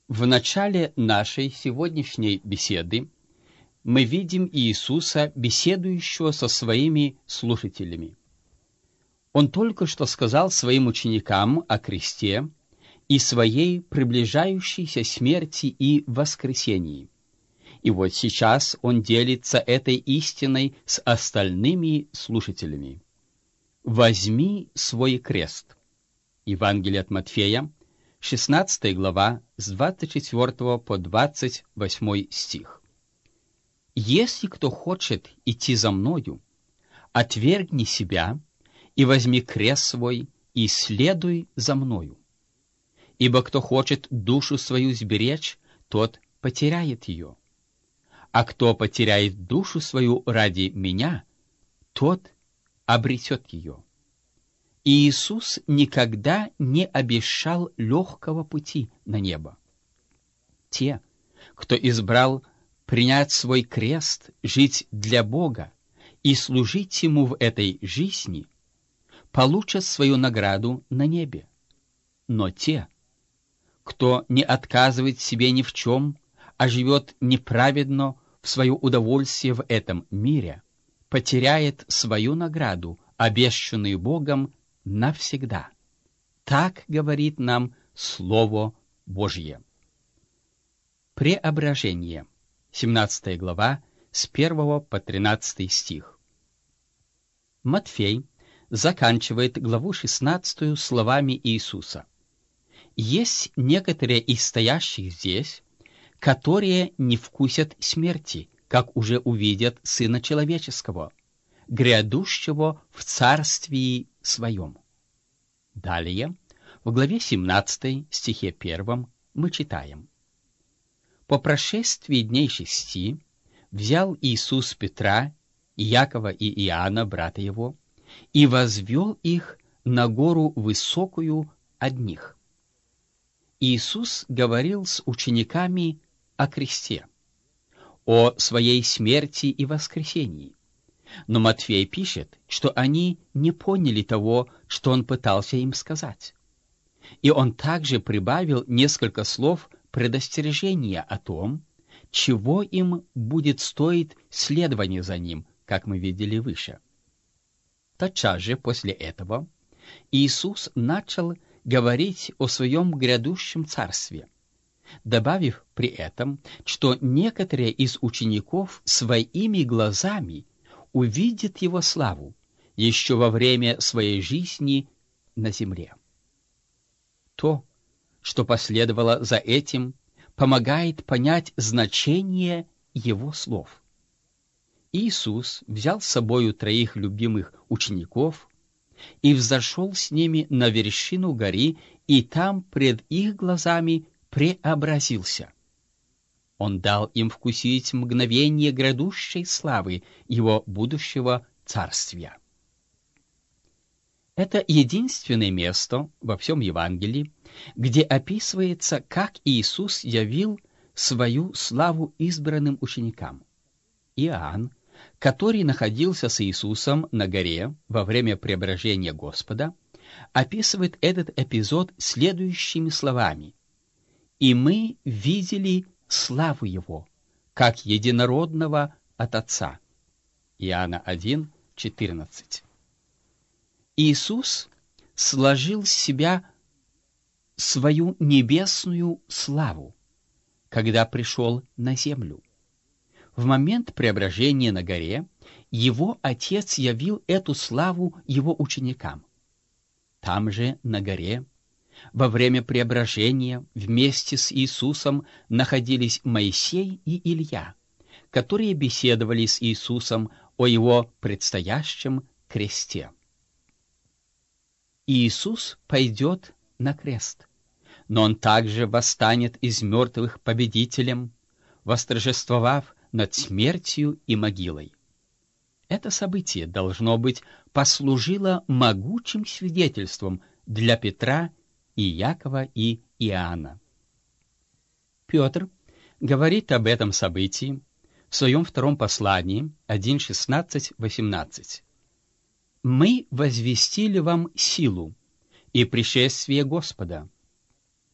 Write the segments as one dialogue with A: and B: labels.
A: В начале нашей сегодняшней беседы мы видим Иисуса, беседующего со своими слушателями. Он только что сказал своим ученикам о кресте и своей приближающейся смерти и воскресении. И вот сейчас он делится этой истиной с остальными слушателями. «Возьми свой крест». Евангелие от Матфея, 16 глава, с 24 по 28 стих. «Если кто хочет идти за мною, отвергни себя и возьми крест свой, и следуй за мною. Ибо кто хочет душу свою сберечь, тот потеряет ее. А кто потеряет душу свою ради меня, тот обретет ее». И Иисус никогда не обещал легкого пути на небо. Те, кто избрал принять свой крест, жить для Бога и служить Ему в этой жизни, получат свою награду на небе. Но те, кто не отказывает себе ни в чем, а живет неправедно в свое удовольствие в этом мире, потеряет свою награду, обещанную Богом, навсегда. Так говорит нам Слово Божье. Преображение. 17 глава, с 1 по 13 стих. Матфей заканчивает главу 16 словами Иисуса. «Есть некоторые из стоящих здесь, которые не вкусят смерти, как уже увидят Сына Человеческого, грядущего в Царствии Своем». Далее, в главе 17, стихе 1, мы читаем: «По прошествии дней 6 взял Иисус Петра, Иакова и Иоанна, брата его, и возвел их на гору высокую одних». Иисус говорил с учениками о кресте, о своей смерти и воскресении. Но Матфей пишет, что они не поняли того, что он пытался им сказать. И он также прибавил несколько слов предостережения о том, чего им будет стоить следование за ним, как мы видели выше. Тотчас же после этого Иисус начал говорить о своем грядущем царстве, добавив при этом, что некоторые из учеников своими глазами увидят его славу еще во время своей жизни на земле. То, что последовало за этим, помогает понять значение его слов. Иисус взял с собою 3 любимых учеников и взошел с ними на вершину горы, и там пред их глазами преобразился. Он дал им вкусить мгновение грядущей славы его будущего царствия. Это единственное место во всем Евангелии, где описывается, как Иисус явил свою славу избранным ученикам. Иоанн, который находился с Иисусом на горе во время преображения Господа, описывает этот эпизод следующими словами: «И мы видели славу Его, как единородного от Отца». Иоанна 1, 14. Иисус сложил с себя свою небесную славу, когда пришел на землю. В момент преображения на горе его Отец явил эту славу его ученикам. Там же, на горе, во время преображения вместе с Иисусом находились Моисей и Илья, которые беседовали с Иисусом о его предстоящем кресте. Иисус пойдет на крест, но он также восстанет из мертвых победителем, восторжествовав над смертью и могилой. Это событие, должно быть, послужило могучим свидетельством для Петра, Иакова и Иоанна. Петр говорит об этом событии в своем 2 послании 1:16-18. «Мы возвестили вам силу и пришествие Господа,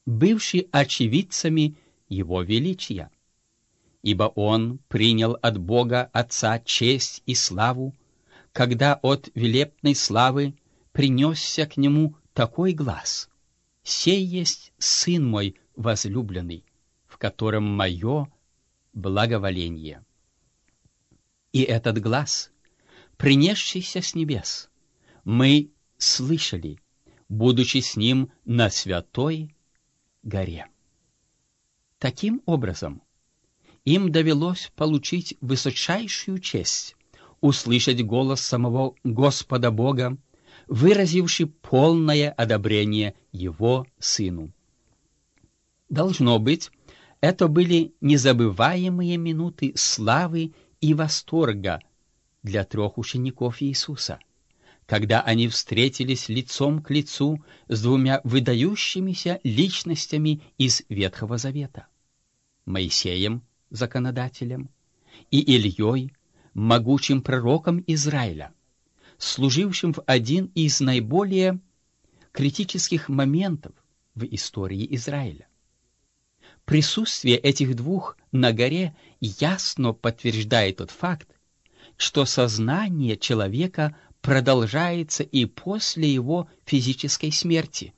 A: бывшие очевидцами Его величия. Ибо Он принял от Бога Отца честь и славу, когда от велепной славы принесся к Нему такой глас: «Сей есть Сын мой возлюбленный, в котором мое благоволение». И этот глас, принесшийся с небес, мы слышали, будучи с Ним на святой горе. Таким образом, им довелось получить высочайшую честь услышать голос самого Господа Бога, выразивший полное одобрение Его Сыну. Должно быть, это были незабываемые минуты славы и восторга для 3 учеников Иисуса, когда они встретились лицом к лицу с 2 выдающимися личностями из Ветхого Завета: Моисеем, законодателем, и Ильей, могучим пророком Израиля, служившим в один из наиболее критических моментов в истории Израиля. Присутствие этих 2 на горе ясно подтверждает тот факт, что сознание человека продолжается и после его физической смерти.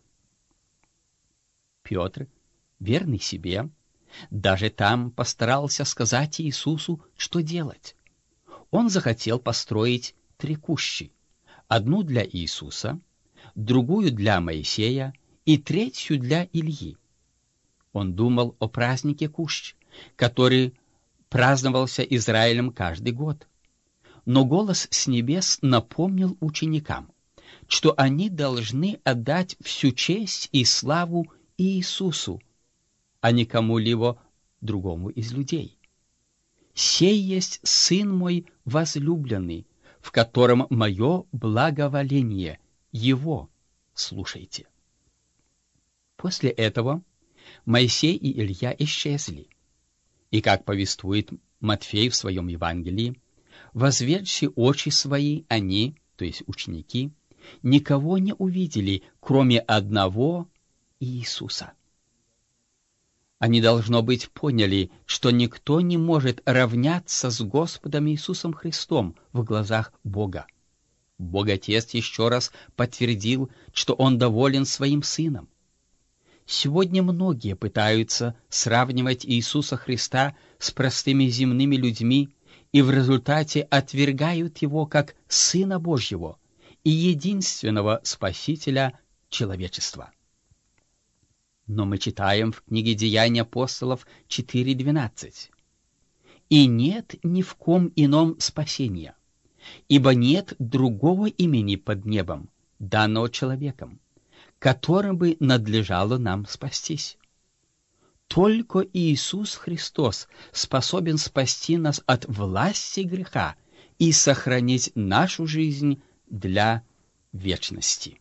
A: Петр, верный себе, даже там постарался сказать Иисусу, что делать. Он захотел построить 3 кущи: одну для Иисуса, другую для Моисея и 3-ю для Ильи. Он думал о празднике кущ, который праздновался Израилем каждый год. Но голос с небес напомнил ученикам, что они должны отдать всю честь и славу Иисусу, а не кому-либо другому из людей. «Сей есть Сын мой возлюбленный, в котором мое благоволение, Его слушайте». После этого Моисей и Илья исчезли, и, как повествует Матфей в своем Евангелии, возведши очи свои, они, то есть ученики, никого не увидели, кроме одного Иисуса. Они, должно быть, поняли, что никто не может равняться с Господом Иисусом Христом в глазах Бога. Бог Отец еще раз подтвердил, что Он доволен Своим Сыном. Сегодня многие пытаются сравнивать Иисуса Христа с простыми земными людьми и в результате отвергают Его как Сына Божьего и единственного Спасителя человечества. Но мы читаем в книге Деяний апостолов 4:12: «И нет ни в ком ином спасения, ибо нет другого имени под небом, данного человеком, которым бы надлежало нам спастись». Только Иисус Христос способен спасти нас от власти греха и сохранить нашу жизнь для вечности.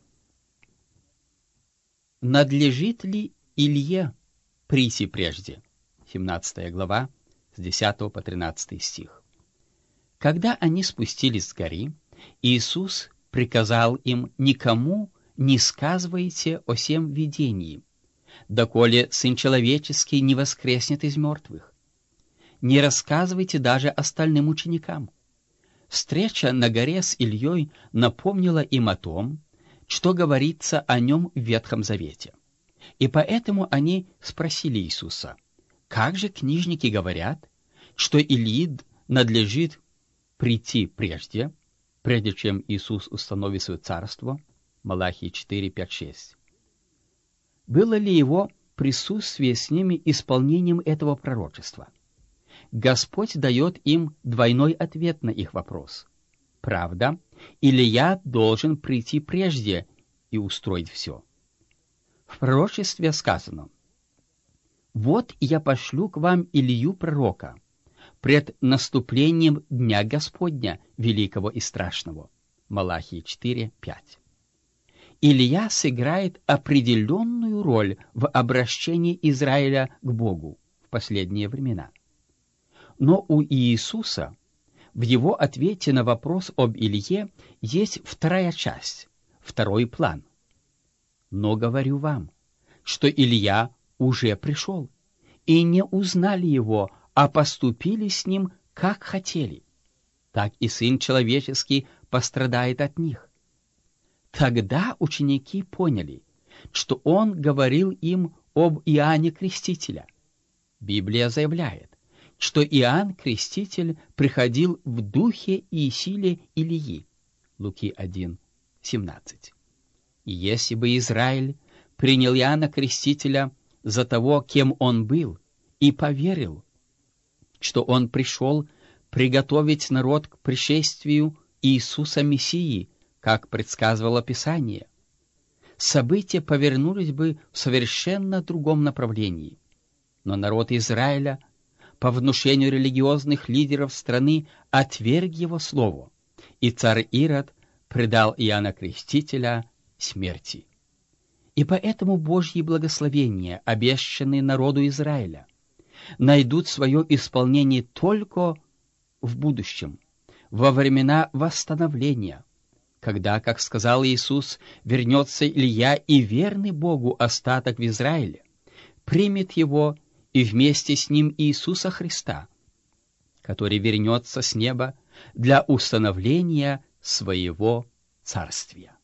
A: Надлежит ли Илье прийти прежде? 17 глава, с 10 по 13 стих. Когда они спустились с горы, Иисус приказал им: «Никому не сказывайте о сем видении, доколе Сын Человеческий не воскреснет из мертвых. Не рассказывайте даже остальным ученикам». Встреча на горе с Ильей напомнила им о том, что говорится о нем в Ветхом Завете. И поэтому они спросили Иисуса: «Как же книжники говорят, что Илии надлежит прийти прежде, чем Иисус установит свое царство?» Малахии 4, 5, 6. Было ли его присутствие с ними исполнением этого пророчества? Господь дает им двойной ответ на их вопрос. Правда, Илия должен прийти прежде и устроить все. В пророчестве сказано: «Вот я пошлю к вам Илию пророка пред наступлением Дня Господня, великого и страшного». Малахии 4, 5. Илия сыграет определенную роль в обращении Израиля к Богу в последние времена. Но у Иисуса в его ответе на вопрос об Илие есть вторая часть, второй план. «Но говорю вам, что Илия уже пришел, и не узнали его, а поступили с ним, как хотели. Так и Сын Человеческий пострадает от них. Тогда ученики поняли, что он говорил им об Иоанне Крестителя. Библия заявляет, что Иоанн Креститель приходил в духе и силе Илии. Луки 1:17. И если бы Израиль принял Иоанна Крестителя за того, кем он был, и поверил, что он пришел приготовить народ к пришествию Иисуса Мессии, как предсказывало Писание, события повернулись бы в совершенно другом направлении. Но народ Израиля по внушению религиозных лидеров страны отверг его слово, и царь Ирод предал Иоанна Крестителя смерти. И поэтому Божьи благословения, обещанные народу Израиля, найдут свое исполнение только в будущем, во времена восстановления, когда, как сказал Иисус, вернется Илья, и верный Богу остаток в Израиле примет его и вместе с ним Иисуса Христа, который вернется с неба для установления своего царствия.